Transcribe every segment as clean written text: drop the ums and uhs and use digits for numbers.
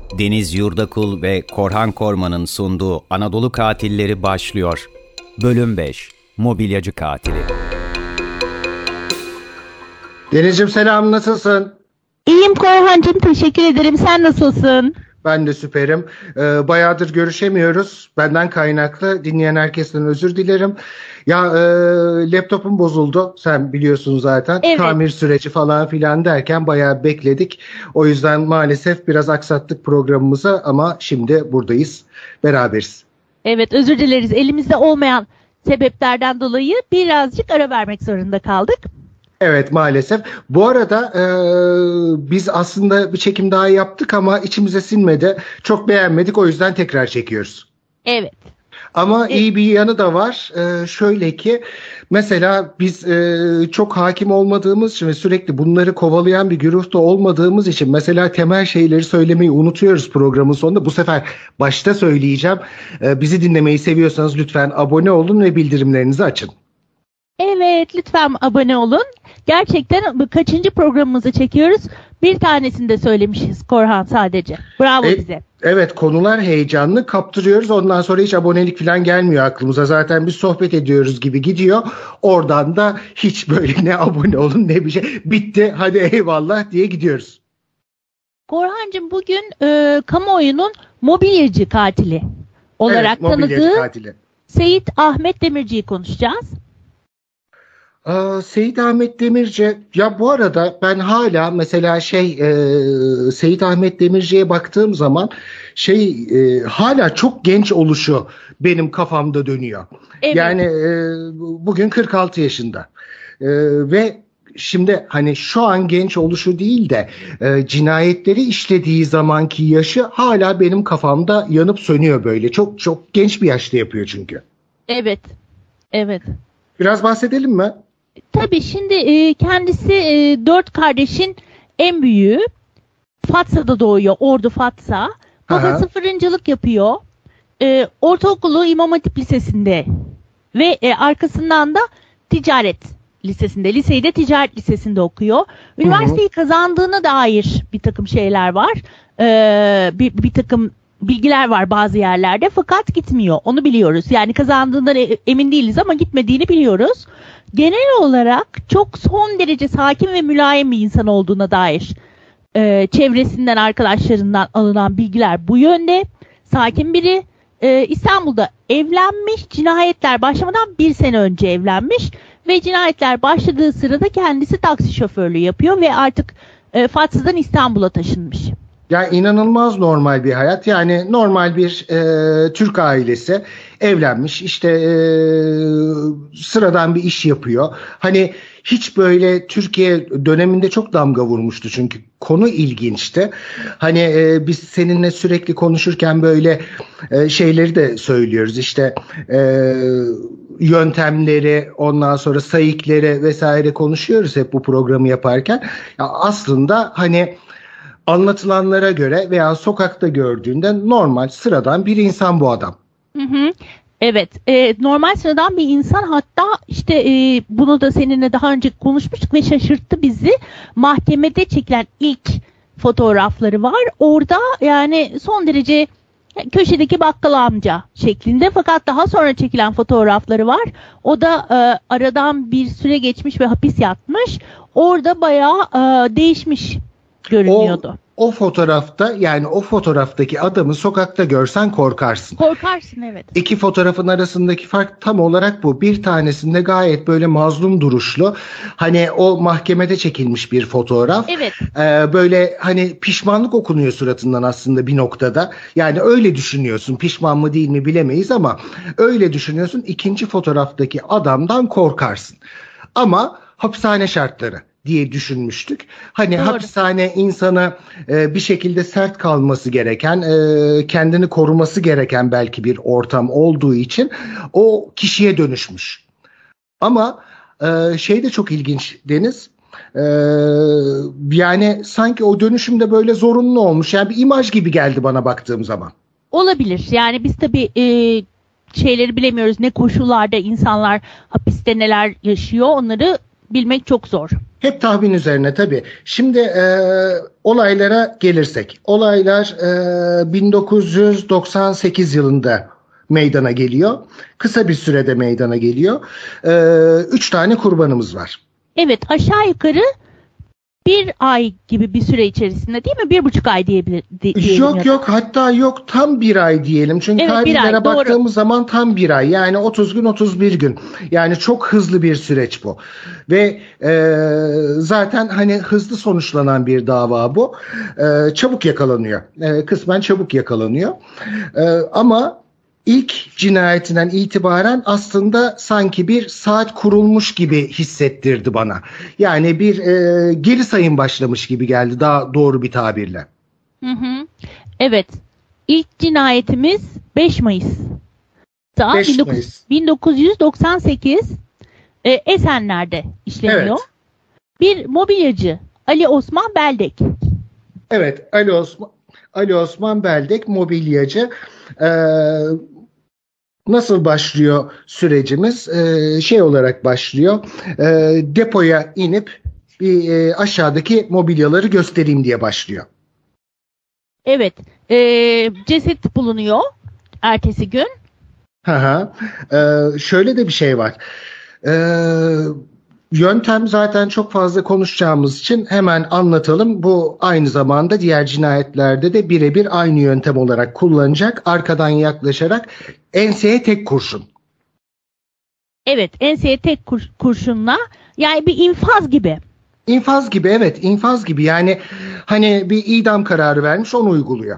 Deniz Yurdakul ve Korhan Korman'ın sunduğu Anadolu Katilleri başlıyor. Bölüm 5. Mobilyacı Katili. Denizciğim selam, nasılsın? İyiyim Korhancığım, teşekkür ederim. Sen nasılsın? Ben de süperim. Bayağıdır görüşemiyoruz. Benden kaynaklı dinleyen herkesten özür dilerim. Ya laptopum bozuldu. Sen biliyorsun zaten. Evet. Tamir süreci falan filan derken bayağı bekledik. O yüzden maalesef biraz aksattık programımızı ama şimdi buradayız. Beraberiz. Evet, özür dileriz. Elimizde olmayan sebeplerden dolayı birazcık ara vermek zorunda kaldık. Evet, maalesef. Bu arada biz aslında bir çekim daha yaptık ama içimize sinmedi. Çok beğenmedik, o yüzden tekrar çekiyoruz. Evet. Ama iyi bir yanı da var. Şöyle ki mesela biz çok hakim olmadığımız için ve sürekli bunları kovalayan bir güruhta olmadığımız için mesela temel şeyleri söylemeyi unutuyoruz programın sonunda. Bu sefer başta söyleyeceğim. Bizi dinlemeyi seviyorsanız lütfen abone olun ve bildirimlerinizi açın. Evet, lütfen abone olun. Gerçekten kaçıncı programımızı çekiyoruz? Bir tanesini de söylemişiz Korhan sadece. Bravo bize. Evet, konular heyecanlı, kaptırıyoruz. Ondan sonra hiç abonelik falan gelmiyor aklımıza. Zaten biz sohbet ediyoruz gibi gidiyor. Oradan da hiç böyle ne abone olun ne bir şey. Bitti, hadi eyvallah diye gidiyoruz. Korhancığım bugün kamuoyunun mobilyacı katili olarak tanıdığı katili. Seyit Ahmet Demirci'yi konuşacağız. Seyit Ahmet Demirci, ya bu arada ben hala mesela Seyit Ahmet Demirci'ye baktığım zaman hala çok genç oluşu benim kafamda dönüyor. Evet. Yani bugün 46 yaşında ve şimdi hani şu an genç oluşu değil de cinayetleri işlediği zamanki yaşı hala benim kafamda yanıp sönüyor böyle. Çok çok genç bir yaşta yapıyor çünkü. Evet. Evet. Biraz bahsedelim mi? Tabii şimdi kendisi 4 kardeşin en büyüğü. Fatsa'da doğuyor. Ordu Fatsa. Babası fırıncılık yapıyor. Ortaokulu İmam Hatip Lisesi'nde ve arkasından da ticaret lisesinde. Liseyi de ticaret lisesinde okuyor. Üniversiteyi kazandığına dair bir takım şeyler var. Bir takım bilgiler var bazı yerlerde fakat gitmiyor. Onu biliyoruz. Yani kazandığından emin değiliz ama gitmediğini biliyoruz. Genel olarak çok son derece sakin ve mülayim bir insan olduğuna dair çevresinden, arkadaşlarından alınan bilgiler bu yönde. Sakin biri. İstanbul'da evlenmiş. Cinayetler başlamadan 1 sene önce evlenmiş. Ve cinayetler başladığı sırada kendisi taksi şoförlüğü yapıyor ve artık Fatsa'dan İstanbul'a taşınmış. Ya inanılmaz normal bir hayat. Yani normal bir Türk ailesi evlenmiş, işte sıradan bir iş yapıyor. Hani hiç böyle Türkiye döneminde çok damga vurmuştu çünkü konu ilginçti. Hani biz seninle sürekli konuşurken böyle şeyleri de söylüyoruz. İşte yöntemleri, ondan sonra sayıkları vesaire konuşuyoruz hep bu programı yaparken. Ya aslında hani anlatılanlara göre veya sokakta gördüğünde normal, sıradan bir insan bu adam. Hı hı. Evet, normal sıradan bir insan, hatta işte bunu da seninle daha önce konuşmuştuk ve şaşırttı bizi. Mahkemede çekilen ilk fotoğrafları var. Orada yani son derece köşedeki bakkal amca şeklinde, fakat daha sonra çekilen fotoğrafları var. O da aradan bir süre geçmiş ve hapis yatmış. Orada bayağı değişmiş görünüyordu. O fotoğrafta, yani o fotoğraftaki adamı sokakta görsen korkarsın. Korkarsın, evet. İki fotoğrafın arasındaki fark tam olarak bu. Bir tanesinde gayet böyle mazlum duruşlu. Hani o mahkemede çekilmiş bir fotoğraf. Evet. Böyle hani pişmanlık okunuyor suratından aslında bir noktada. Yani öyle düşünüyorsun. Pişman mı değil mi bilemeyiz ama öyle düşünüyorsun. İkinci fotoğraftaki adamdan korkarsın. Ama hapishane şartları diye düşünmüştük. Hani doğru. Hapishane insana bir şekilde sert kalması gereken, kendini koruması gereken belki bir ortam olduğu için o kişiye dönüşmüş. Ama şey de çok ilginç Deniz. Yani sanki o dönüşümde böyle zorunlu olmuş. Yani bir imaj gibi geldi bana baktığım zaman. Olabilir. Yani biz tabii şeyleri bilemiyoruz. Ne koşullarda insanlar hapiste neler yaşıyor, onları bilmek çok zor. Hep tahmin üzerine tabii. Şimdi olaylara gelirsek. Olaylar 1998 yılında meydana geliyor. Kısa bir sürede meydana geliyor. 3 tane kurbanımız var. Evet, aşağı yukarı bir ay gibi bir süre içerisinde, değil mi? 1,5 ay diyelim. Yok hatta yok, tam bir ay diyelim. Çünkü evet, tarihlere baktığımız zaman tam bir ay. Yani 30 gün 31 gün. Yani çok hızlı bir süreç bu. Ve zaten hani hızlı sonuçlanan bir dava bu. Çabuk yakalanıyor. Kısmen çabuk yakalanıyor. Ama İlk cinayetinden itibaren aslında sanki bir saat kurulmuş gibi hissettirdi bana. Yani bir geri sayım başlamış gibi geldi, daha doğru bir tabirle. Evet. İlk cinayetimiz 5 Mayıs. 1998 Esenler'de işleniyor. Evet. Bir mobilyacı Ali Osman Beldek. Evet, Ali Osman Beldek mobilyacı. Nasıl başlıyor sürecimiz? Şey olarak başlıyor. Depoya inip bir aşağıdaki mobilyaları göstereyim diye başlıyor. Evet. Ceset bulunuyor ertesi gün. Şöyle de bir şey var. Yöntem zaten çok fazla konuşacağımız için hemen anlatalım. Bu aynı zamanda diğer cinayetlerde de birebir aynı yöntem olarak kullanacak. Arkadan yaklaşarak enseye tek kurşun. Evet, enseye tek kurşunla, yani bir infaz gibi. İnfaz gibi, evet, infaz gibi. Yani hani bir idam kararı vermiş, onu uyguluyor.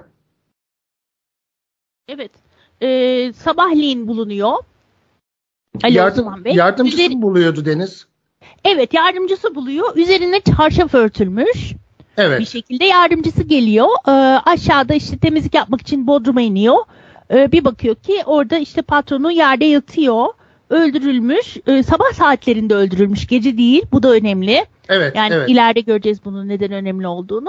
Evet. Sabahleyin bulunuyor. Yardımcısı mı buluyordu Deniz? Evet, yardımcısı buluyor. Üzerine çarşaf örtülmüş. Evet. Bir şekilde yardımcısı geliyor. Aşağıda işte temizlik yapmak için bodruma iniyor. Bir bakıyor ki orada işte patronu yerde yatıyor. Öldürülmüş. Sabah saatlerinde öldürülmüş. Gece değil. Bu da önemli. Evet. Yani evet. ileride göreceğiz bunun neden önemli olduğunu.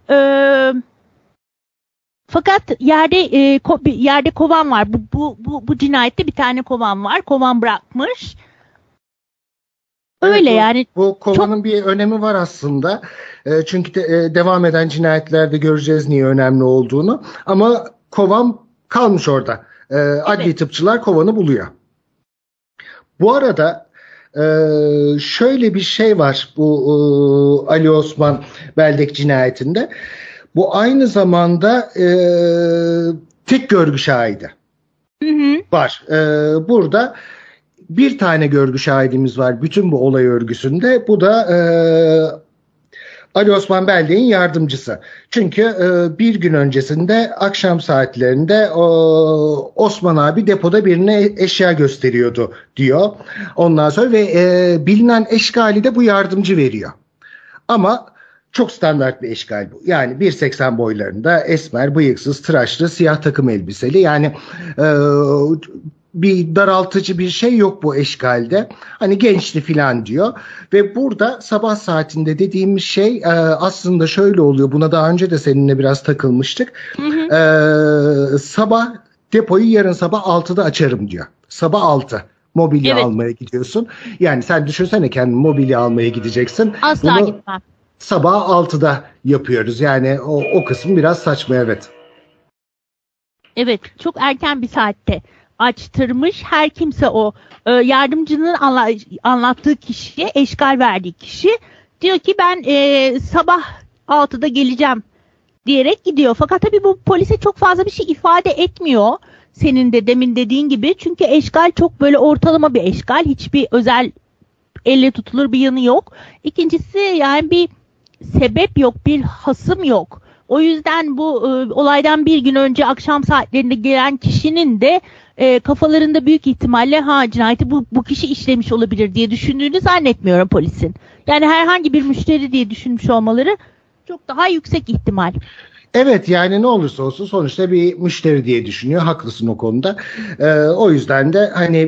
Fakat yerde kovan var. Bu cinayette bir tane kovan var. Kovan bırakmış. Öyle evet, yani. Bu kovanın bir önemi var aslında. Çünkü devam eden cinayetlerde göreceğiz niye önemli olduğunu. Ama kovan kalmış orada. Adli tıpçılar kovanı buluyor. Bu arada şöyle bir şey var bu Ali Osman Beldek cinayetinde. Bu aynı zamanda tek görgü şahidi var. Burada bir tane görgü şahidimiz var bütün bu olay örgüsünde. Bu da Ali Osman Beldek'in yardımcısı. Çünkü bir gün öncesinde akşam saatlerinde Osman abi depoda birine eşya gösteriyordu diyor. Ondan sonra ve bilinen eşkali de bu yardımcı veriyor. Ama çok standart bir eşkal bu. Yani 1.80 boylarında, esmer, bıyıksız, tıraşlı, siyah takım elbiseli. Yani bir daraltıcı bir şey yok bu eşkalde. Hani gençli filan diyor. Ve burada sabah saatinde dediğimiz şey aslında şöyle oluyor. Buna daha önce de seninle biraz takılmıştık. Sabah depoyu yarın sabah 6'da açarım diyor. Sabah 6. Mobilya almaya gidiyorsun. Yani sen düşünsene kendin mobilya almaya gideceksin. Asla gitmem. Sabah 6'da yapıyoruz. Yani o kısım biraz saçma, evet. Evet, çok erken bir saatte açtırmış. Her kimse o yardımcının anlattığı kişiye, eşkal verdiği kişi diyor ki ben sabah 6'da geleceğim diyerek gidiyor. Fakat tabii bu polise çok fazla bir şey ifade etmiyor. Senin de demin dediğin gibi. Çünkü eşkal çok böyle ortalama bir eşkal. Hiçbir özel elle tutulur bir yanı yok. İkincisi yani bir sebep yok, bir hasım yok. O yüzden bu olaydan bir gün önce akşam saatlerinde gelen kişinin de kafalarında büyük ihtimalle cinayeti bu kişi işlemiş olabilir diye düşündüğünü zannetmiyorum polisin. Yani herhangi bir müşteri diye düşünmüş olmaları çok daha yüksek ihtimal. Evet, yani ne olursa olsun sonuçta bir müşteri diye düşünüyor. Haklısın o konuda. O yüzden de hani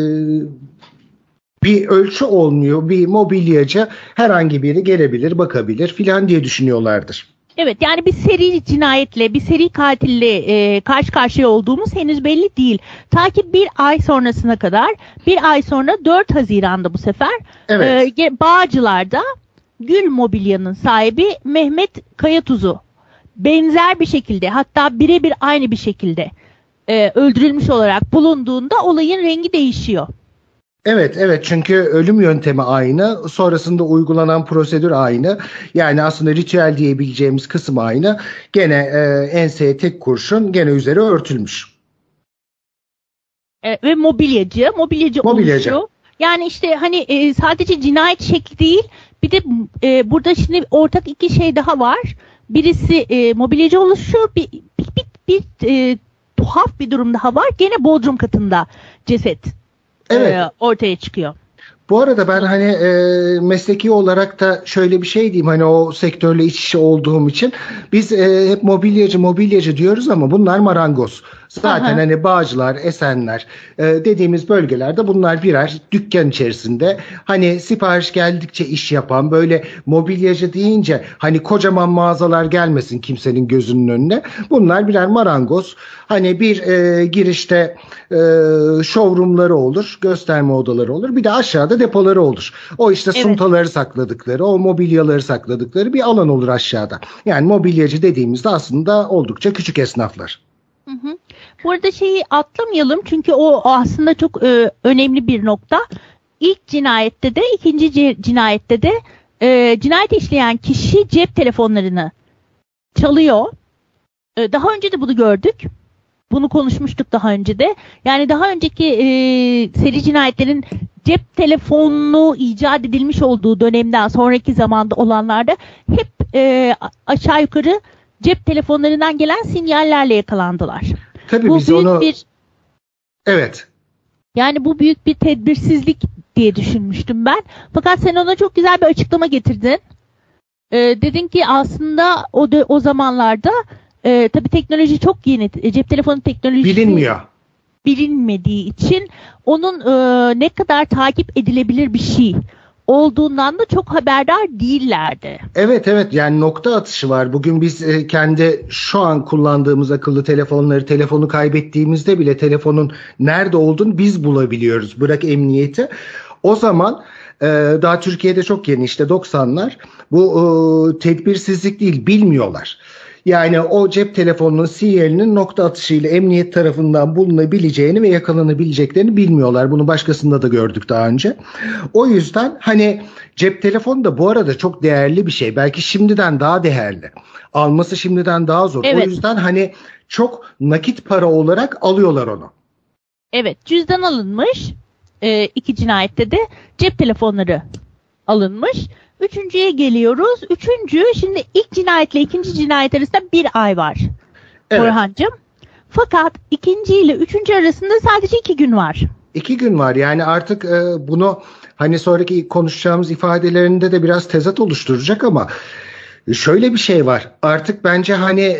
bir ölçü olmuyor. Bir mobilyacı herhangi biri gelebilir, bakabilir filan diye düşünüyorlardır. Evet, yani bir seri cinayetle, bir seri katille karşı karşıya olduğumuz henüz belli değil. Ta ki bir ay sonrasına kadar, bir ay sonra 4 Haziran'da bu sefer Bağcılar'da Gül Mobilya'nın sahibi Mehmet Kayatuzu benzer bir şekilde, hatta birebir aynı bir şekilde öldürülmüş olarak bulunduğunda olayın rengi değişiyor. Evet, çünkü ölüm yöntemi aynı, sonrasında uygulanan prosedür aynı. Yani aslında ritüel diyebileceğimiz kısım aynı. Gene enseye tek kurşun, gene üzeri örtülmüş. Ve mobilyacı oluşu. Yani işte hani sadece cinayet şekli değil, bir de burada şimdi ortak iki şey daha var. Birisi mobilyacı oluşu, bir tuhaf bir durum daha var. Gene bodrum katında ceset ortaya çıkıyor. Bu arada ben hani mesleki olarak da şöyle bir şey diyeyim, hani o sektörle iç içe olduğum için biz hep mobilyacı diyoruz ama bunlar marangoz. Zaten hani Bağcılar, Esenler dediğimiz bölgelerde bunlar birer dükkan içerisinde hani sipariş geldikçe iş yapan, böyle mobilyacı deyince hani kocaman mağazalar gelmesin kimsenin gözünün önüne. Bunlar birer marangoz. Hani bir girişte showroomları olur, gösterme odaları olur. Bir de aşağıda depoları olur. O işte suntaları sakladıkları, o mobilyaları sakladıkları bir alan olur aşağıda. Yani mobilyacı dediğimizde aslında oldukça küçük esnaflar. Bu arada şeyi atlamayalım çünkü o aslında çok önemli bir nokta. İlk cinayette de ikinci cinayette de cinayet işleyen kişi cep telefonlarını çalıyor. Daha önce de bunu gördük. Bunu konuşmuştuk daha önce de. Yani daha önceki seri cinayetlerin cep telefonunu icat edilmiş olduğu dönemden sonraki zamanda olanlarda hep aşağı yukarı cep telefonlarından gelen sinyallerle yakalandılar. Tabii bu biz büyük onu... bir... Evet. Yani bu büyük bir tedbirsizlik diye düşünmüştüm ben. Fakat sen ona çok güzel bir açıklama getirdin. Dedin ki aslında o zamanlarda tabii teknoloji çok yeni. Cep telefonu teknolojisi bilinmediği için onun ne kadar takip edilebilir bir şey olduğundan da çok haberdar değillerdi. Evet, yani nokta atışı var. Bugün biz kendi şu an kullandığımız akıllı telefonu kaybettiğimizde bile telefonun nerede olduğunu biz bulabiliyoruz. Bırak emniyeti. O zaman daha Türkiye'de çok yeni, işte 90'lar, bu tedbirsizlik değil, bilmiyorlar. Yani o cep telefonunun sinyalinin nokta atışıyla emniyet tarafından bulunabileceğini ve yakalanabileceklerini bilmiyorlar. Bunu başkasında da gördük daha önce. O yüzden hani cep telefonu da bu arada çok değerli bir şey. Belki şimdiden daha değerli. Alması şimdiden daha zor. Evet. O yüzden hani çok nakit para olarak alıyorlar onu. Evet, cüzdan alınmış. İki cinayette de cep telefonları alınmış. Üçüncüye geliyoruz. Şimdi ilk cinayetle ikinci cinayet arasında bir ay var. Evet. Orhancığım. Fakat ikinci ile üçüncü arasında sadece 2 gün var. 2 gün var. Yani artık bunu hani sonraki konuşacağımız ifadelerinde de biraz tezat oluşturacak ama şöyle bir şey var. Artık bence hani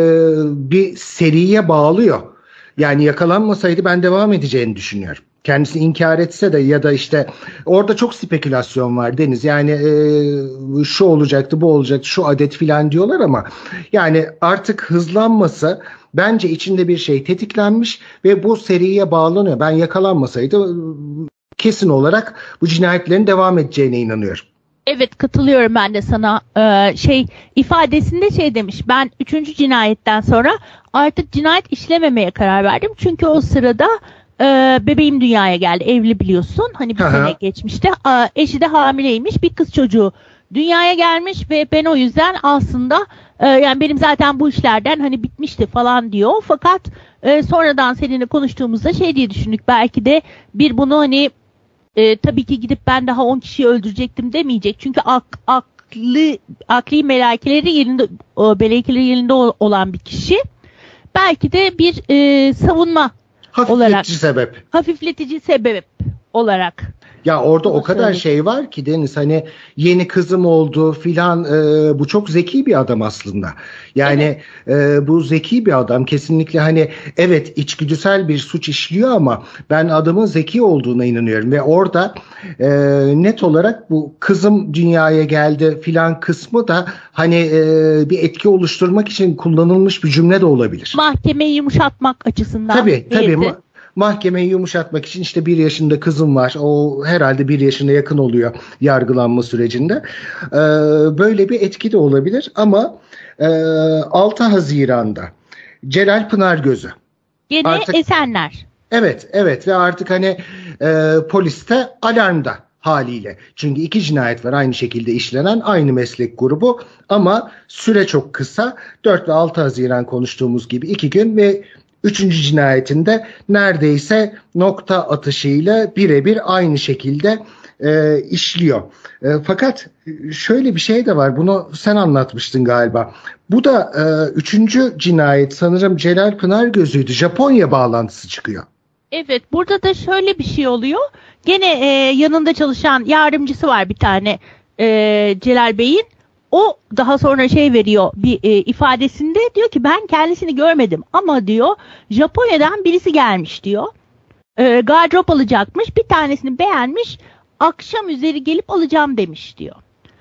bir seriye bağlıyor. Yani yakalanmasaydı ben devam edeceğini düşünüyorum. Kendisi inkar etse de ya da işte orada çok spekülasyon var Deniz. Yani şu olacaktı, bu olacaktı, şu adet filan diyorlar ama yani artık hızlanması, bence içinde bir şey tetiklenmiş ve bu seriye bağlanıyor. Ben yakalanmasaydı kesin olarak bu cinayetlerin devam edeceğine inanıyorum. Evet, katılıyorum ben de sana. İfadesinde demiş, ben 3. cinayetten sonra artık cinayet işlememeye karar verdim. Çünkü o sırada bebeğim dünyaya geldi. Evli biliyorsun. Hani bir sene geçmişti. Eşi de hamileymiş. Bir kız çocuğu dünyaya gelmiş ve ben o yüzden aslında yani benim zaten bu işlerden hani bitmişti falan diyor. Fakat sonradan seninle konuştuğumuzda diye düşündük. Belki de bunu hani tabii ki gidip ben daha 10 kişiyi öldürecektim demeyecek. Çünkü akli melekeleri yerinde olan bir kişi. Belki de bir savunma hafifletici sebep olarak. Ya orada o kadar şey var ki Deniz, hani yeni kızım oldu filan, bu çok zeki bir adam aslında. Yani bu zeki bir adam kesinlikle, hani evet içgüdüsel bir suç işliyor ama ben adamın zeki olduğuna inanıyorum ve orada net olarak bu kızım dünyaya geldi filan kısmı da hani bir etki oluşturmak için kullanılmış bir cümle de olabilir. Mahkemeyi yumuşatmak açısından. Tabii. mahkemeyi yumuşatmak için işte 1 yaşında kızım var. O herhalde 1 yaşına yakın oluyor yargılanma sürecinde. Böyle bir etki de olabilir ama 6 Haziran'da Celal Pınargöz'ü. Gene Artık, Esenler. Evet ve artık hani polis de alarmda haliyle. Çünkü 2 cinayet var aynı şekilde işlenen, aynı meslek grubu ama süre çok kısa. 4 ve 6 Haziran konuştuğumuz gibi 2 gün ve 3. cinayetinde neredeyse nokta atışıyla birebir aynı şekilde işliyor. Fakat şöyle bir şey de var. Bunu sen anlatmıştın galiba. Bu da 3. cinayet sanırım Celal Pınargöz'üydü. Japonya bağlantısı çıkıyor. Evet, burada da şöyle bir şey oluyor. Gene yanında çalışan yardımcısı var bir tane Celal Bey'in. O daha sonra veriyor bir ifadesinde, diyor ki ben kendisini görmedim ama diyor Japonya'dan birisi gelmiş diyor. Gardırop alacakmış, bir tanesini beğenmiş, akşam üzeri gelip alacağım demiş diyor.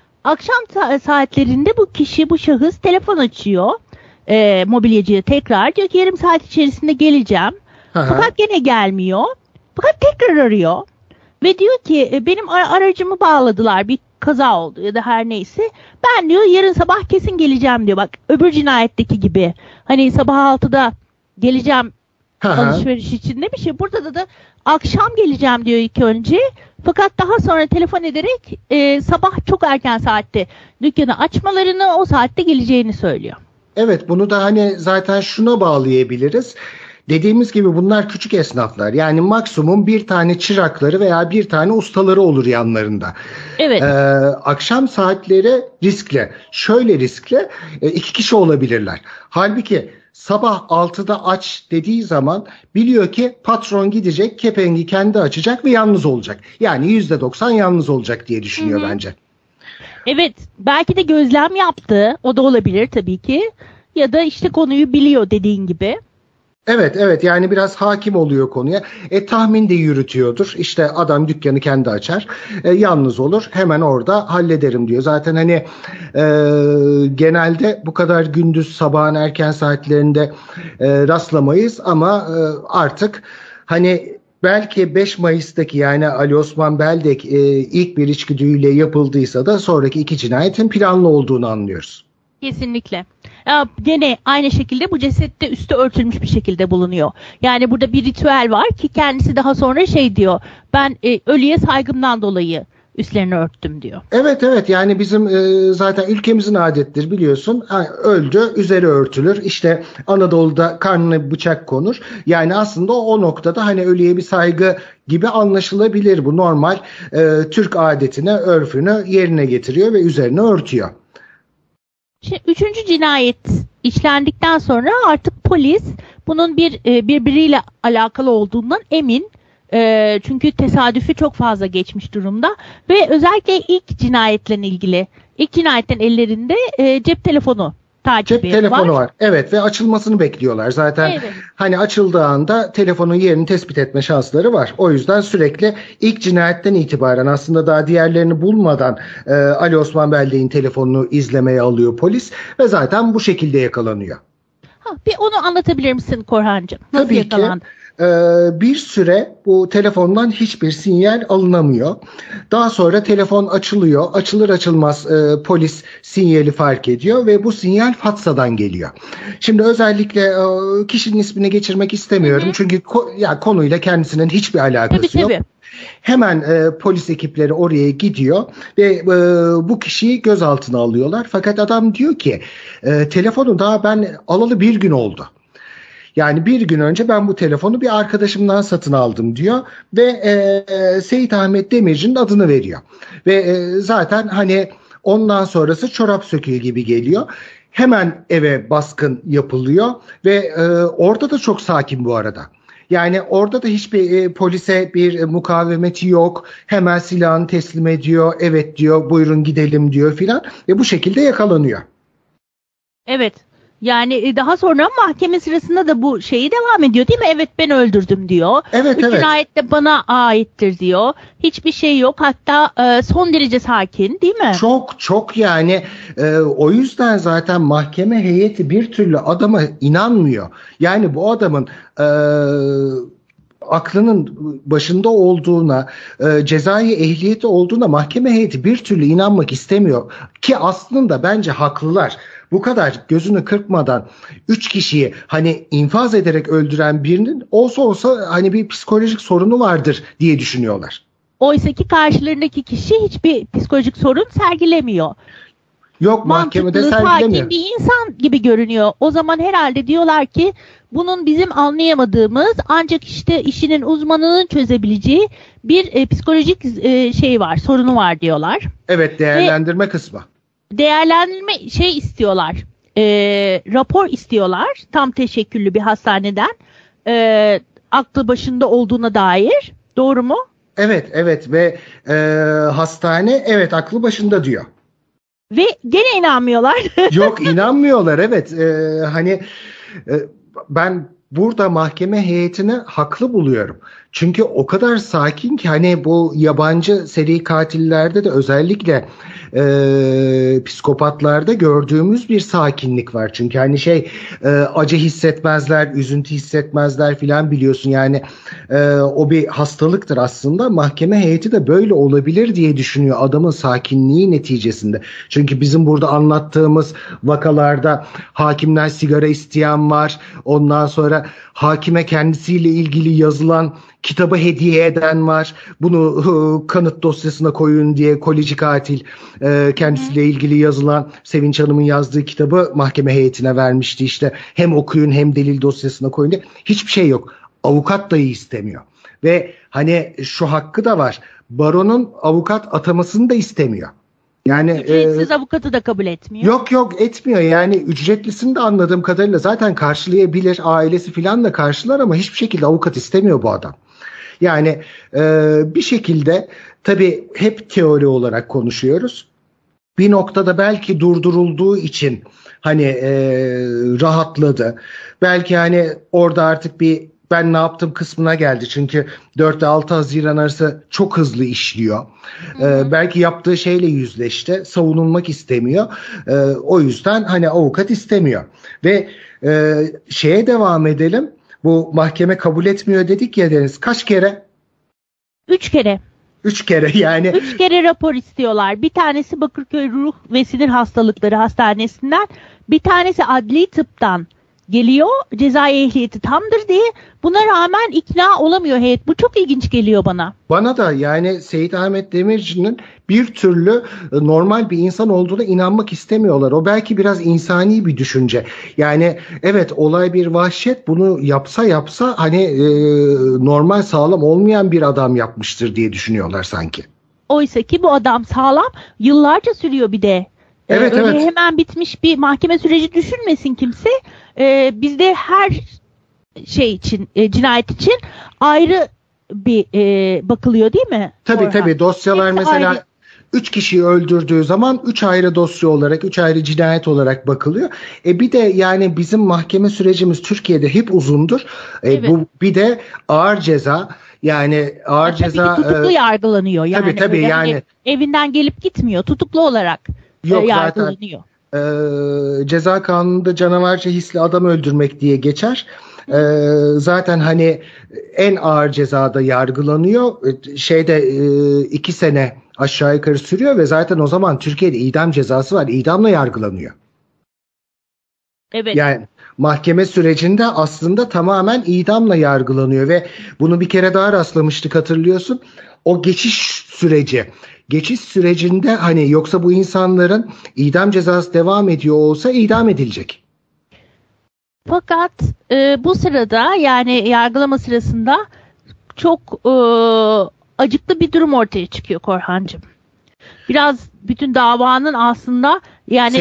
Akşam saatlerinde bu şahıs telefon açıyor mobilyacıya, tekrar diyor ki yarım saat içerisinde geleceğim. Fakat gene gelmiyor. Fakat tekrar arıyor ve diyor ki benim aracımı bağladılar, bir kaza oldu ya da her neyse. Ben diyor yarın sabah kesin geleceğim diyor. Bak, öbür cinayetteki gibi. Hani sabah 6'da geleceğim alışveriş için demiş ya. Burada da akşam geleceğim diyor ilk önce. Fakat daha sonra telefon ederek sabah çok erken saatte dükkanı açmalarını, o saatte geleceğini söylüyor. Evet, bunu da hani zaten şuna bağlayabiliriz. Dediğimiz gibi bunlar küçük esnaflar. Yani maksimum bir tane çırakları veya bir tane ustaları olur yanlarında. Evet. Akşam saatleri riskli. Şöyle riskli. 2 kişi olabilirler. Halbuki sabah 6'da aç dediği zaman biliyor ki patron gidecek, kepengi kendi açacak ve yalnız olacak. Yani %90 yalnız olacak diye düşünüyor bence. Evet. Belki de gözlem yaptı. O da olabilir tabii ki. Ya da işte konuyu biliyor dediğin gibi. Evet yani biraz hakim oluyor konuya. Tahmin de yürütüyordur. İşte adam dükkanı kendi açar. Yalnız olur. Hemen orada hallederim diyor. Zaten hani genelde bu kadar gündüz sabahın erken saatlerinde rastlamayız ama artık hani belki 5 Mayıs'taki yani Ali Osman Beldek ilk bir içgüdüyle yapıldıysa da sonraki 2 cinayetin planlı olduğunu anlıyoruz. Kesinlikle. Gene aynı şekilde bu cesette üstü örtülmüş bir şekilde bulunuyor. Yani burada bir ritüel var ki kendisi daha sonra diyor. Ben ölüye saygımdan dolayı üstlerini örttüm diyor. Evet yani bizim zaten ülkemizin adettir biliyorsun. Öldü, üzeri örtülür. İşte Anadolu'da karnına bıçak konur. Yani aslında o noktada hani ölüye bir saygı gibi anlaşılabilir. Bu normal Türk adetine, örfünü yerine getiriyor ve üzerine örtüyor. Şimdi 3. cinayet işlendikten sonra artık polis bunun birbiriyle alakalı olduğundan emin. Çünkü tesadüfi çok fazla geçmiş durumda ve özellikle ilk cinayetten ellerinde cep telefonu takibi var. Evet ve açılmasını bekliyorlar. Zaten evet. Hani açıldığı anda telefonun yerini tespit etme şansları var. O yüzden sürekli ilk cinayetten itibaren aslında daha diğerlerini bulmadan Ali Osman Beldek'in telefonunu izlemeye alıyor polis ve zaten bu şekilde yakalanıyor. Bir onu anlatabilir misin Korhancığım? Nasıl Tabii yakalandı? Ki. Bir süre bu telefondan hiçbir sinyal alınamıyor. Daha sonra telefon açılıyor. Açılır açılmaz polis sinyali fark ediyor ve bu sinyal Fatsa'dan geliyor. Şimdi özellikle kişinin ismini geçirmek istemiyorum. Çünkü konuyla kendisinin hiçbir alakası yok. Hemen polis ekipleri oraya gidiyor ve bu kişiyi gözaltına alıyorlar. Fakat adam diyor ki telefonu daha ben alalı 1 gün oldu. Yani 1 gün önce ben bu telefonu bir arkadaşımdan satın aldım diyor ve Seyit Ahmet Demirci'nin adını veriyor. Ve zaten hani ondan sonrası çorap söküğü gibi geliyor. Hemen eve baskın yapılıyor ve orada da çok sakin bu arada. Yani orada da hiçbir polise bir mukavemeti yok. Hemen silahını teslim ediyor. Evet diyor, buyurun gidelim diyor filan ve bu şekilde yakalanıyor. Evet. Yani daha sonra mahkeme sırasında da bu devam ediyor değil mi? Evet ben öldürdüm diyor. Evet. Cinayet de bana aittir diyor. Hiçbir şey yok. Hatta son derece sakin değil mi? Çok yani o yüzden zaten mahkeme heyeti bir türlü adama inanmıyor. Yani bu adamın aklının başında olduğuna, cezai ehliyeti olduğuna mahkeme heyeti bir türlü inanmak istemiyor. Ki aslında bence haklılar. Bu kadar gözünü kırpmadan 3 kişiyi hani infaz ederek öldüren birinin olsa hani bir psikolojik sorunu vardır diye düşünüyorlar. Oysa ki karşılarındaki kişi hiçbir psikolojik sorun sergilemiyor. Yok, mahkemede sergilemiyor. Sakin bir insan gibi görünüyor. O zaman herhalde diyorlar ki bunun bizim anlayamadığımız, ancak işte işinin uzmanının çözebileceği bir psikolojik şey var, sorunu var diyorlar. Evet, değerlendirme kısmı. Değerlendirme istiyorlar. Rapor istiyorlar. Tam teşekküllü bir hastaneden. Aklı başında olduğuna dair. Doğru mu? Evet ve hastane evet aklı başında diyor. Ve gene inanmıyorlar. Yok, inanmıyorlar, evet. Ben burada mahkeme heyetini haklı buluyorum. Çünkü o kadar sakin ki hani bu yabancı seri katillerde de özellikle psikopatlarda gördüğümüz bir sakinlik var. Çünkü hani acı hissetmezler, üzüntü hissetmezler filan, biliyorsun yani o bir hastalıktır aslında. Mahkeme heyeti de böyle olabilir diye düşünüyor adamın sakinliği neticesinde. Çünkü bizim burada anlattığımız vakalarda hakimden sigara isteyen var. Ondan sonra hakime kendisiyle ilgili yazılan kitabı hediye eden var. Bunu kanıt dosyasına koyun diye kolici katil kendisiyle ilgili yazılan Sevinç Hanım'ın yazdığı kitabı mahkeme heyetine vermişti işte. Hem okuyun hem delil dosyasına koyun diye. Hiçbir şey yok. Avukat dahi istemiyor. Ve hani şu hakkı da var. Baronun avukat atamasını da istemiyor. Yani ücretsiz avukatı da kabul etmiyor. Yok etmiyor. Yani ücretlisini de anladığım kadarıyla zaten karşılayabilir. Ailesi falan da karşılar ama hiçbir şekilde avukat istemiyor bu adam. Yani bir şekilde tabii hep teori olarak konuşuyoruz. Bir noktada belki durdurulduğu için hani rahatladı. Belki hani orada artık bir ben ne yaptım kısmına geldi. Çünkü 4 ile 6 Haziran arası çok hızlı işliyor. Belki yaptığı şeyle yüzleşti. Savunulmak istemiyor. O yüzden hani avukat istemiyor. Ve şeye devam edelim. Bu mahkeme kabul etmiyor dedik ya Deniz. Kaç kere? 3 kere. 3 kere yani. 3 kere rapor istiyorlar. Bir tanesi Bakırköy Ruh ve Sinir Hastalıkları Hastanesi'nden. Bir tanesi adli tıptan geliyor. Cezai ehliyeti tamdır diye. Buna rağmen ikna olamıyor heyet. Bu çok ilginç geliyor bana. Bana da yani Seyit Ahmet Demirci'nin bir türlü normal bir insan olduğuna inanmak istemiyorlar. O belki biraz insani bir düşünce. Yani evet, olay bir vahşet, bunu yapsa hani normal sağlam olmayan bir adam yapmıştır diye düşünüyorlar sanki. Oysa ki bu adam sağlam, yıllarca sürüyor bir de. Evet. Hemen bitmiş bir mahkeme süreci düşünmesin kimse. Bizde her şey için, cinayet için ayrı bir bakılıyor değil mi? Tabii dosyalar hepsi mesela ayrı. 3 kişiyi öldürdüğü zaman 3 ayrı dosya olarak, 3 ayrı cinayet olarak bakılıyor. Bir de yani bizim mahkeme sürecimiz Türkiye'de hep uzundur. Evet. Bu bir de ağır ceza. Yani ağır ceza tutuklu yargılanıyor. Yani tabii yani hani evinden gelip gitmiyor. Tutuklu olarak yargılanıyor. Ceza kanununda canavarca hisli adam öldürmek diye geçer. Zaten hani en ağır cezada yargılanıyor. 2 sene aşağı yukarı sürüyor ve zaten o zaman Türkiye'de idam cezası var. İdamla yargılanıyor. Evet. Yani mahkeme sürecinde aslında tamamen idamla yargılanıyor ve bunu bir kere daha rastlamıştık, hatırlıyorsun. O geçiş sürecinde hani yoksa bu insanların idam cezası devam ediyor olsa idam edilecek. Fakat bu sırada yani yargılama sırasında çok acıklı bir durum ortaya çıkıyor Korhancığım. Biraz bütün davanın aslında yani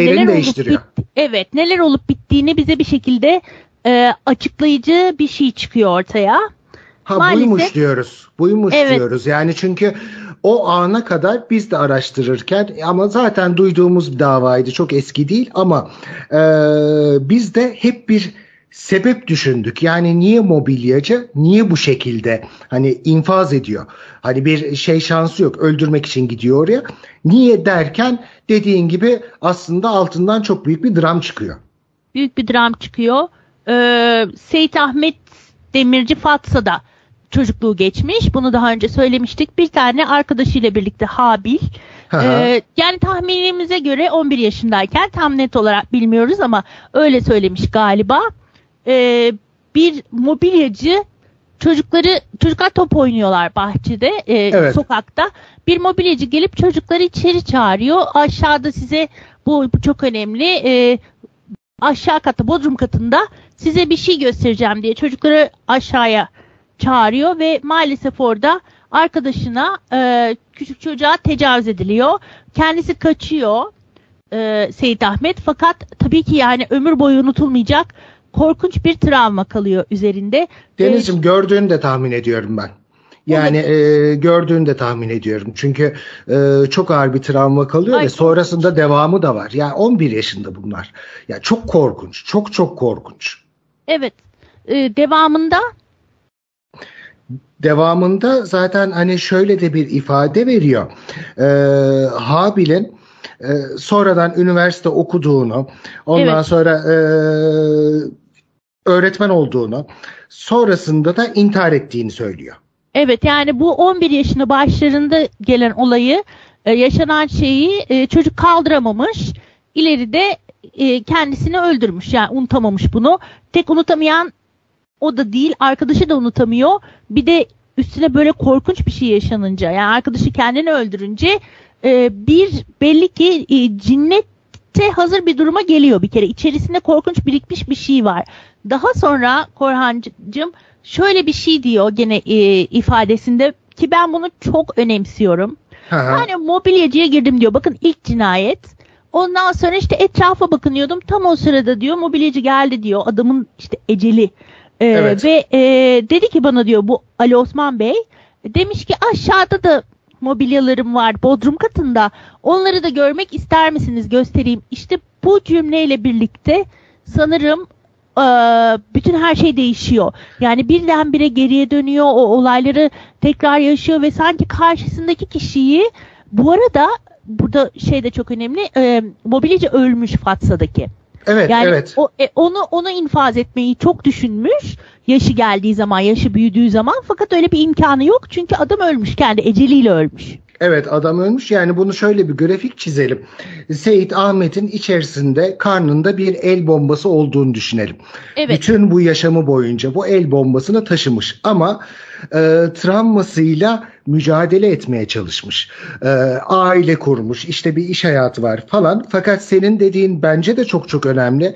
neler olup bittiğini bize bir şekilde açıklayıcı bir şey çıkıyor ortaya. Buymuş diyoruz. Yani çünkü o ana kadar biz de araştırırken ama zaten duyduğumuz bir davaydı. Çok eski değil ama biz de hep bir sebep düşündük. Yani niye mobilyacı, niye bu şekilde hani infaz ediyor? Hani bir şansı yok. Öldürmek için gidiyor oraya. Niye derken dediğin gibi aslında altından çok büyük bir dram çıkıyor. Seyit Ahmet Demirci Fatsa'da çocukluğu geçmiş. Bunu daha önce söylemiştik. Bir tane arkadaşıyla birlikte Habil. Yani tahminimize göre 11 yaşındayken, tam net olarak bilmiyoruz ama öyle söylemiş galiba. Bir mobilyacı, çocuklar top oynuyorlar bahçede, Evet. sokakta. Bir mobilyacı gelip çocukları içeri çağırıyor. Aşağıda size, bu çok önemli, aşağı katta, bodrum katında size bir şey göstereceğim diye çocukları aşağıya çağırıyor ve maalesef orada arkadaşına, küçük çocuğa tecavüz ediliyor. Kendisi kaçıyor, Seyit Ahmet, fakat tabii ki yani ömür boyu unutulmayacak korkunç bir travma kalıyor üzerinde. Deniz'ciğim, gördüğünü de tahmin ediyorum ben. Yani gördüğünü de tahmin ediyorum. Çünkü çok ağır bir travma kalıyor ve sonrasında devamı da var. Yani 11 yaşında bunlar. Ya çok korkunç. Çok çok korkunç. Evet. Devamında zaten hani şöyle de bir ifade veriyor. Habil'in sonradan üniversite okuduğunu, ondan sonra öğretmen olduğunu, sonrasında da intihar ettiğini söylüyor. Evet, yani bu 11 yaşında başlarında gelen olayı, yaşanan şeyi çocuk kaldıramamış. İleride kendisini öldürmüş. Yani unutamamış bunu. Tek unutamayan o da değil, arkadaşı da unutamıyor. Bir de üstüne böyle korkunç bir şey yaşanınca, yani arkadaşı kendini öldürünce bir belli ki cinnette hazır bir duruma geliyor bir kere. İçerisinde korkunç birikmiş bir şey var. Daha sonra Korhancığım şöyle bir şey diyor gene ifadesinde ki ben bunu çok önemsiyorum. Yani mobilyacıya girdim diyor. Bakın, ilk cinayet. Ondan sonra işte etrafa bakınıyordum. Tam o sırada diyor mobilyacı geldi diyor. Adamın işte eceli. Evet. Ve dedi ki bana diyor, bu Ali Osman Bey demiş ki aşağıda da mobilyalarım var bodrum katında. Onları da görmek ister misiniz, göstereyim. İşte bu cümleyle birlikte sanırım bütün her şey değişiyor. Yani birdenbire geriye dönüyor, o olayları tekrar yaşıyor ve sanki karşısındaki kişiyi, bu arada burada şey de çok önemli, mobilyacı ölmüş Fatsa'daki. Evet, yani evet. Onu infaz etmeyi çok düşünmüş. Yaşı geldiği zaman, yaşı büyüdüğü zaman, fakat öyle bir imkanı yok çünkü adam ölmüş, kendi eceliyle ölmüş. Evet, adam ölmüş. Yani bunu şöyle bir grafik çizelim. Seyit Ahmet'in içerisinde, karnında bir el bombası olduğunu düşünelim. Evet. Bütün bu yaşamı boyunca bu el bombasını taşımış ama travmasıyla mücadele etmeye çalışmış. Aile kurmuş, işte bir iş hayatı var falan. Fakat senin dediğin bence de çok çok önemli.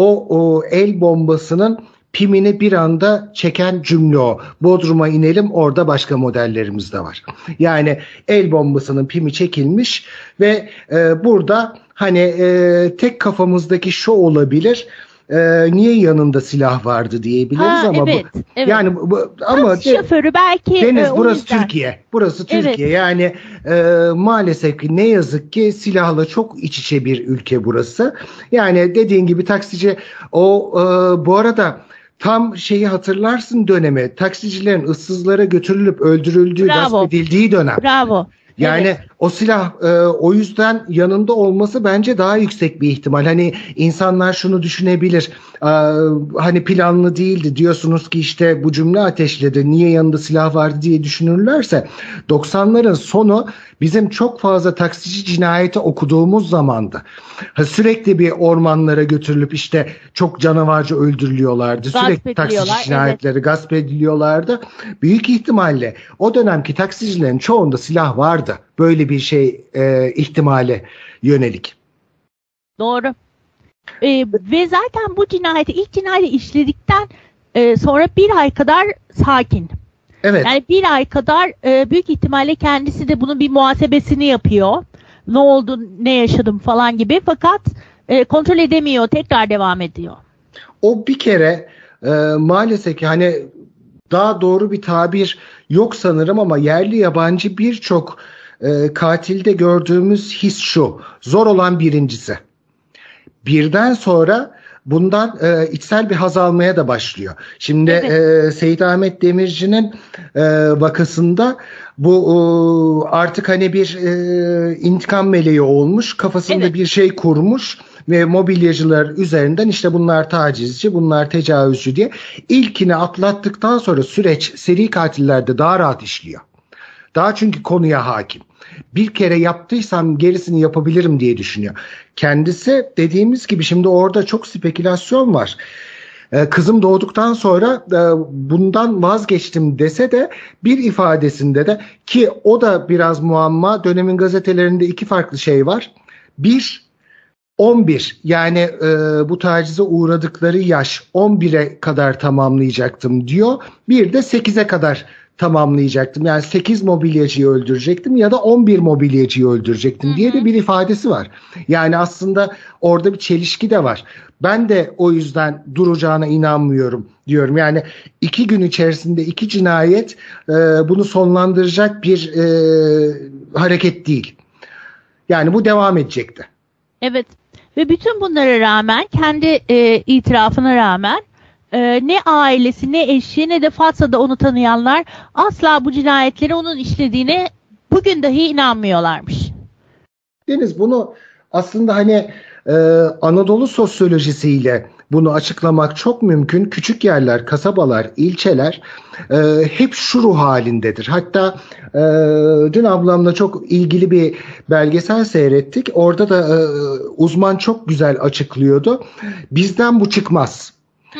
O el bombasının pimini bir anda çeken cümle o. Bodrum'a inelim, orada başka modellerimiz de var. Yani el bombasının pimi çekilmiş ve burada hani tek kafamızdaki şu olabilir. Niye yanında silah vardı diyebiliriz ama evet. yani ama şoförü belki Deniz, burası yüzden. Türkiye. Burası Türkiye. Evet. Yani maalesef ki, ne yazık ki silahla çok iç içe bir ülke burası. Yani dediğin gibi taksici bu arada tam şeyi hatırlarsın, dönemi. Taksicilerin ıssızlara götürülüp öldürüldüğü, gasp edildiği dönem. Bravo. Yani evet. O silah o yüzden yanında olması bence daha yüksek bir ihtimal. Hani insanlar şunu düşünebilir. Hani planlı değildi, diyorsunuz ki işte bu cümle ateşledi, niye yanında silah vardı diye düşünürlerse 90'ların sonu bizim çok fazla taksici cinayeti okuduğumuz zamandı. Sürekli bir ormanlara götürülüp işte çok canavarca öldürülüyorlardı. Sürekli taksici cinayetleri, evet. Gasp ediliyorlardı. Büyük ihtimalle o dönemki taksicilerin çoğunda silah vardı. Böyle bir şey ihtimale yönelik. Doğru. Ve zaten bu ilk cinayeti işledikten sonra bir ay kadar sakin. Evet. Yani bir ay kadar büyük ihtimalle kendisi de bunun bir muhasebesini yapıyor. Ne oldu, ne yaşadım falan gibi. Fakat kontrol edemiyor, tekrar devam ediyor. O bir kere maalesef ki hani daha doğru bir tabir yok sanırım ama yerli yabancı birçok katilde gördüğümüz his şu. Zor olan birincisi. Birden sonra bundan içsel bir haz almaya da başlıyor. Şimdi evet. Seyit Ahmet Demirci'nin vakasında bu artık hani bir intikam meleği olmuş. Kafasında evet. bir şey kurmuş ve mobilyacılar üzerinden işte bunlar tacizci, bunlar tecavüzcü diye ilkini atlattıktan sonra süreç seri katillerde daha rahat işliyor. Daha çünkü konuya hakim. Bir kere yaptıysam gerisini yapabilirim diye düşünüyor. Kendisi dediğimiz gibi şimdi orada çok spekülasyon var. Kızım doğduktan sonra bundan vazgeçtim dese de bir ifadesinde de, ki o da biraz muamma, dönemin gazetelerinde iki farklı şey var. Bir, 11 yani bu tacize uğradıkları yaş 11'e kadar tamamlayacaktım diyor. Bir de 8'e kadar tamamlayacaktım. Yani 8 mobilyacıyı öldürecektim ya da 11 mobilyacıyı öldürecektim diye de bir ifadesi var. Yani aslında orada bir çelişki de var. Ben de o yüzden duracağına inanmıyorum diyorum. Yani 2 gün içerisinde 2 cinayet bunu sonlandıracak bir hareket değil. Yani bu devam edecekti. Evet, ve bütün bunlara rağmen, kendi itirafına rağmen ne ailesi, ne eşi, ne de Fatsa'da onu tanıyanlar asla bu cinayetleri onun işlediğine bugün dahi inanmıyorlarmış. Deniz, bunu aslında hani Anadolu sosyolojisiyle bunu açıklamak çok mümkün. Küçük yerler, kasabalar, ilçeler hep şu ruh halindedir. Hatta dün ablamla çok ilgili bir belgesel seyrettik. Orada da uzman çok güzel açıklıyordu. Bizden bu çıkmaz.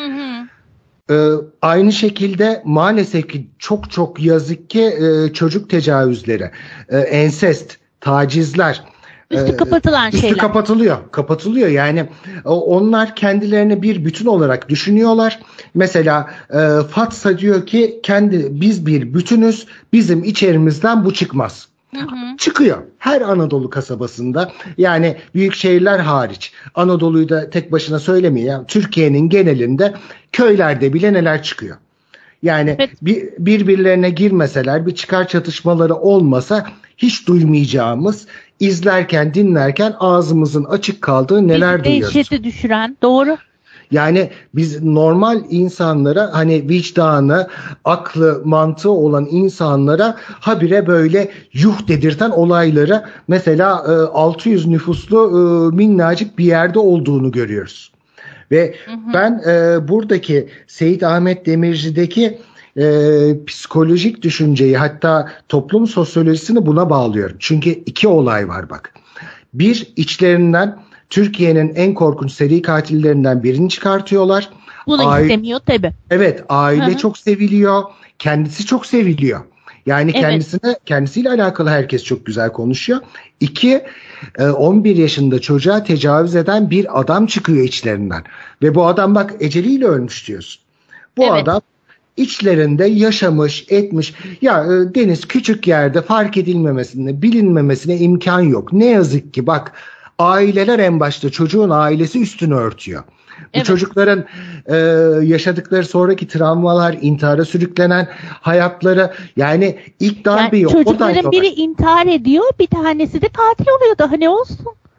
Aynı şekilde maalesef ki çok yazık ki çocuk tecavüzleri, ensest, tacizler, üstü kapatılan şeyler. Üstü kapatılıyor. Yani onlar kendilerini bir bütün olarak düşünüyorlar. Mesela Fatsa diyor ki biz bir bütünüz, bizim içerimizden bu çıkmaz. Çıkıyor. Her Anadolu kasabasında, yani büyük şehirler hariç, Anadolu'yu da tek başına söylemeyeyim. Yani Türkiye'nin genelinde köylerde bile neler çıkıyor. Yani evet, birbirlerine girmeseler, bir çıkar çatışmaları olmasa hiç duymayacağımız, izlerken dinlerken ağzımızın açık kaldığı neler duyuyoruz. Dehşete düşüren, doğru. Yani biz normal insanlara, hani vicdanı, aklı, mantığı olan insanlara habire böyle yuh dedirten olayları, mesela 600 nüfuslu minnacık bir yerde olduğunu görüyoruz. Ve ben buradaki Seyit Ahmet Demirci'deki psikolojik düşünceyi, hatta toplum sosyolojisini buna bağlıyorum. Çünkü iki olay var bak. Bir, içlerinden Türkiye'nin en korkunç seri katillerinden birini çıkartıyorlar. Bunu istemiyor tabii. Evet, aile çok seviliyor. Kendisi çok seviliyor. Yani kendisiyle alakalı herkes çok güzel konuşuyor. 2, 11 yaşında çocuğa tecavüz eden bir adam çıkıyor içlerinden. Ve bu adam bak eceliyle ölmüş diyorsun. Bu adam içlerinde yaşamış, etmiş. Ya Deniz, küçük yerde fark edilmemesine, bilinmemesine imkan yok. Ne yazık ki bak, aileler en başta çocuğun ailesi üstünü örtüyor. Bu çocukların yaşadıkları sonraki travmalar, intihara sürüklenen hayatları, yani ilk darbeyi yani çocukların biri intihar ediyor, bir tanesi de katil oluyor, daha ne olsun?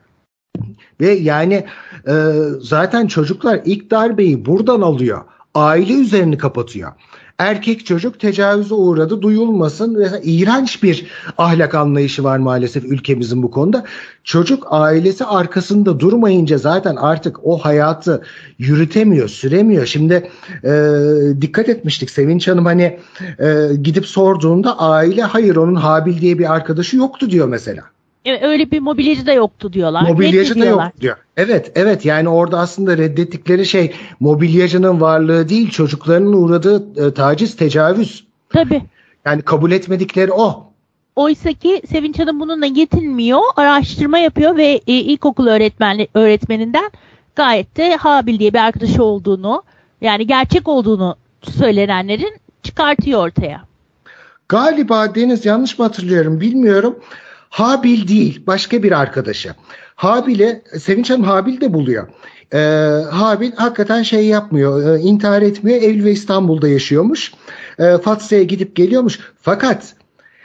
Ve yani zaten çocuklar ilk darbeyi buradan alıyor. Aile üzerini kapatıyor. Erkek çocuk tecavüze uğradı, duyulmasın. Mesela iğrenç bir ahlak anlayışı var maalesef ülkemizin bu konuda. Çocuk ailesi arkasında durmayınca zaten artık o hayatı yürütemiyor, süremiyor. Şimdi dikkat etmiştik, Sevinç Hanım hani gidip sorduğunda aile hayır, onun Habil diye bir arkadaşı yoktu diyor mesela. Öyle bir mobilyacı da yoktu diyorlar. Mobilyacı da yok diyor. Evet, yani orada aslında reddettikleri şey mobilyacının varlığı değil, çocuklarının uğradığı taciz, tecavüz. Tabii. Yani kabul etmedikleri o. Oysa ki Sevinç Hanım bununla yetinmiyor, araştırma yapıyor ve ilkokul öğretmeninden gayet de Habil diye bir arkadaşı olduğunu, yani gerçek olduğunu söylenenlerin çıkartıyor ortaya. Galiba Deniz, yanlış mı hatırlıyorum bilmiyorum. Habil değil, başka bir arkadaşı. Habil'e Sevinç Hanım Habil de buluyor. Habil hakikaten şey yapmıyor, intihar etmiyor, evli ve İstanbul'da yaşıyormuş. Fatsa'ya gidip geliyormuş. Fakat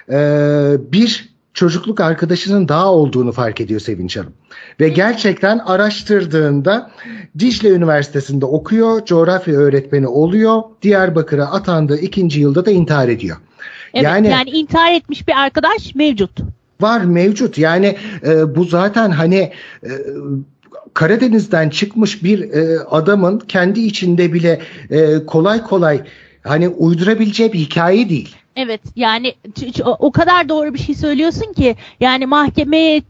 bir çocukluk arkadaşının daha olduğunu fark ediyor Sevinç Hanım. Ve gerçekten araştırdığında Dicle Üniversitesi'nde okuyor, coğrafya öğretmeni oluyor. Diyarbakır'a atandığı 2. yılda da intihar ediyor. Evet, yani intihar etmiş bir arkadaş mevcut. Mevcut. Yani bu zaten hani Karadeniz'den çıkmış bir adamın kendi içinde bile kolay kolay hani uydurabileceği bir hikaye değil. Evet, yani o kadar doğru bir şey söylüyorsun ki, yani mahkemeye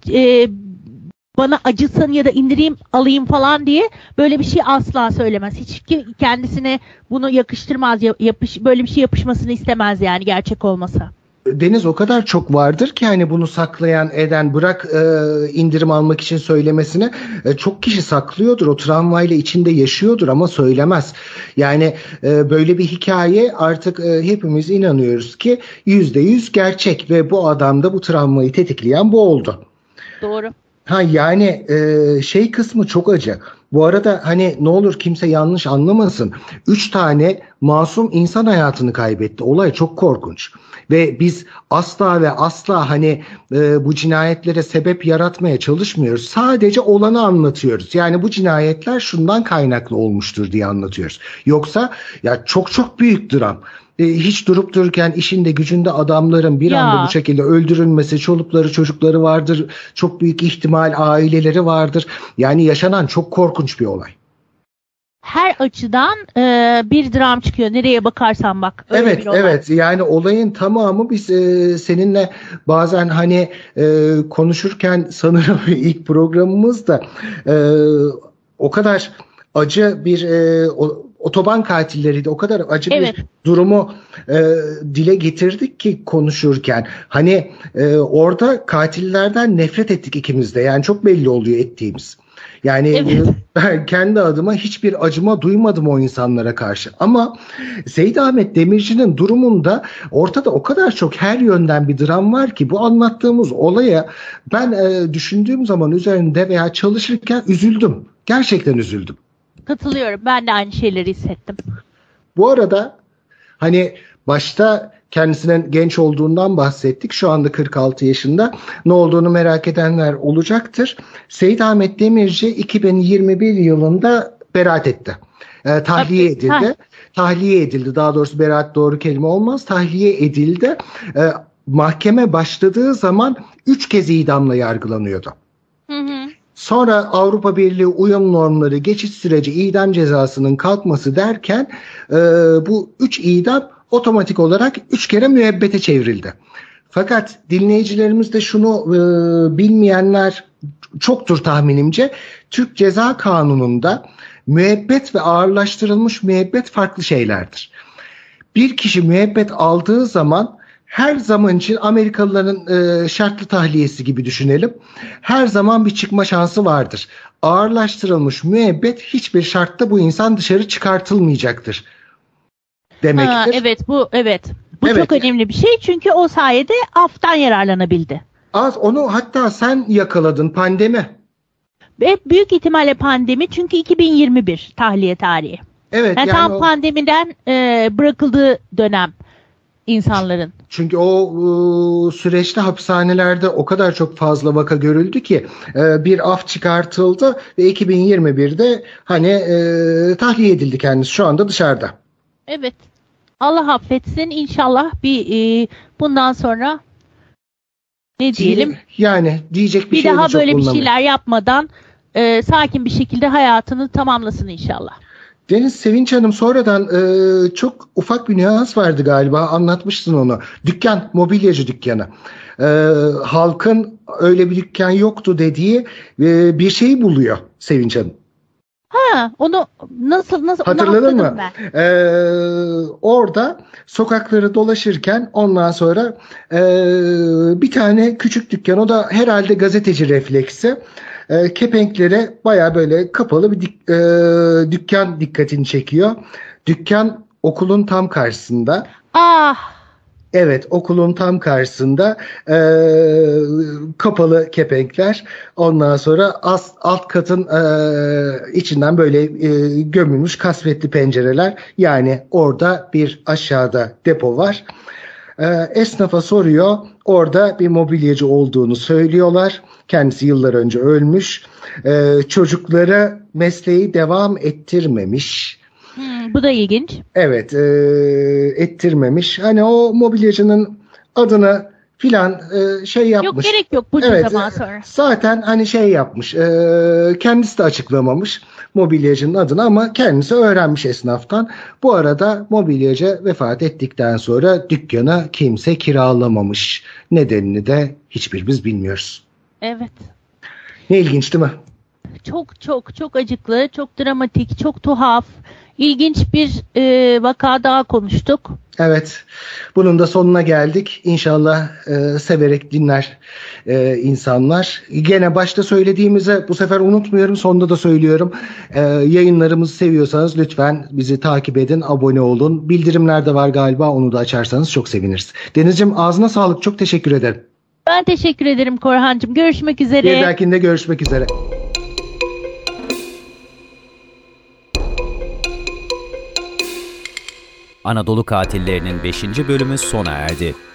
bana acısın ya da indireyim alayım falan diye böyle bir şey asla söylemez. Hiç kendisine bunu yakıştırmaz, böyle bir şey yapışmasını istemez yani, gerçek olmasa. Deniz, o kadar çok vardır ki hani bunu saklayan eden, bırak indirim almak için söylemesini, çok kişi saklıyordur, o travmayla içinde yaşıyordur ama söylemez. Yani böyle bir hikaye artık hepimiz inanıyoruz ki %100 gerçek ve bu adamda bu travmayı tetikleyen bu oldu. Doğru. Yani şey kısmı çok acı. Bu arada hani ne olur kimse yanlış anlamasın. 3 tane masum insan hayatını kaybetti. Olay çok korkunç. Ve biz asla ve asla hani bu cinayetlere sebep yaratmaya çalışmıyoruz. Sadece olanı anlatıyoruz. Yani bu cinayetler şundan kaynaklı olmuştur diye anlatıyoruz. Yoksa ya çok çok büyük dram. Hiç durup dururken işinde gücünde adamların bir anda bu şekilde öldürülmesi, çolukları çocukları vardır. Çok büyük ihtimal aileleri vardır. Yani yaşanan çok korkunç bir olay. Her açıdan bir dram çıkıyor. Nereye bakarsan bak. Evet, evet. Yani olayın tamamı biz seninle bazen hani konuşurken sanırım ilk programımızda o kadar acı bir otoban katilleriydi. O kadar acı bir durumu dile getirdik ki konuşurken. Hani orada katillerden nefret ettik ikimiz de. Yani çok belli oluyor ettiğimiz. Yani ben kendi adıma hiçbir acıma duymadım o insanlara karşı. Ama Seyit Ahmet Demirci'nin durumunda ortada o kadar çok her yönden bir dram var ki bu anlattığımız olaya ben düşündüğüm zaman üzerinde veya çalışırken üzüldüm. Gerçekten üzüldüm. Katılıyorum. Ben de aynı şeyleri hissettim. Bu arada hani başta kendisinin genç olduğundan bahsettik. Şu anda 46 yaşında. Ne olduğunu merak edenler olacaktır. Seyit Ahmet Demirci 2021 yılında beraat etti. Tahliye edildi. Tahliye edildi. Daha doğrusu beraat doğru kelime olmaz. Tahliye edildi. Mahkeme başladığı zaman 3 kez idamla yargılanıyordu. Sonra Avrupa Birliği uyum normları, geçiş süreci, idam cezasının kalkması derken bu 3 idam otomatik olarak 3 kere müebbete çevrildi. Fakat dinleyicilerimiz de şunu bilmeyenler çoktur tahminimce. Türk Ceza Kanunu'nda müebbet ve ağırlaştırılmış müebbet farklı şeylerdir. Bir kişi müebbet aldığı zaman her zaman için Amerikalıların şartlı tahliyesi gibi düşünelim. Her zaman bir çıkma şansı vardır. Ağırlaştırılmış müebbet hiçbir şartta bu insan dışarı çıkartılmayacaktır demektir. Bu çok önemli bir şey çünkü o sayede aftan yararlanabildi. Onu hatta sen yakaladın, pandemi. Büyük ihtimalle pandemi, çünkü 2021 tahliye tarihi. Evet, yani tam pandemiden bırakıldığı dönem insanların. Çünkü o süreçte hapishanelerde o kadar çok fazla vaka görüldü ki bir af çıkartıldı ve 2021'de hani tahliye edildi kendisi, şu anda dışarıda. Evet. Allah affetsin inşallah, bundan sonra ne diyelim? Yani diyecek bir şey daha böyle bir şeyler yapmadan sakin bir şekilde hayatını tamamlasın inşallah. Deniz, Sevinç Hanım sonradan çok ufak bir nüans vardı galiba, anlatmışsın onu. Dükkan, mobilyacı dükkanı. Halkın öyle bir dükkan yoktu dediği bir şeyi buluyor Sevinç Hanım. Onu nasıl hatırladın mı? Orada sokakları dolaşırken ondan sonra bir tane küçük dükkan, o da herhalde gazeteci refleksi. Kepenklere baya böyle kapalı bir dükkan dikkatini çekiyor. Dükkan okulun tam karşısında. Evet, okulun tam karşısında kapalı kepenkler. Ondan sonra alt katın içinden böyle gömülmüş kasvetli pencereler. Yani orada bir aşağıda depo var. Esnafa soruyor. Orada bir mobilyacı olduğunu söylüyorlar. Kendisi yıllar önce ölmüş. Çocuklara mesleği devam ettirmemiş. Bu da ilginç. Evet, ettirmemiş. Hani o mobilyacının adını filan şey yapmış. Yok, gerek yok bunca zaman sonra. Zaten hani şey yapmış. Kendisi de açıklamamış mobilyacının adını ama kendisi öğrenmiş esnaftan. Bu arada mobilyacı vefat ettikten sonra dükkanı kimse kiralamamış. Nedenini de hiçbirimiz bilmiyoruz. Evet. Ne ilginç değil mi? Çok çok çok acıklı, çok dramatik, çok tuhaf, ilginç bir vaka daha konuştuk. Evet, bunun da sonuna geldik. İnşallah severek dinler insanlar. Gene başta söylediğimizi bu sefer unutmuyorum, sonunda da söylüyorum. Yayınlarımızı seviyorsanız lütfen bizi takip edin, abone olun. Bildirimler de var galiba, onu da açarsanız çok seviniriz. Denizciğim, ağzına sağlık, çok teşekkür ederim. Ben teşekkür ederim Korhancığım. Görüşmek üzere. Bir dahakinde görüşmek üzere. Anadolu Katillerinin 5. bölümü sona erdi.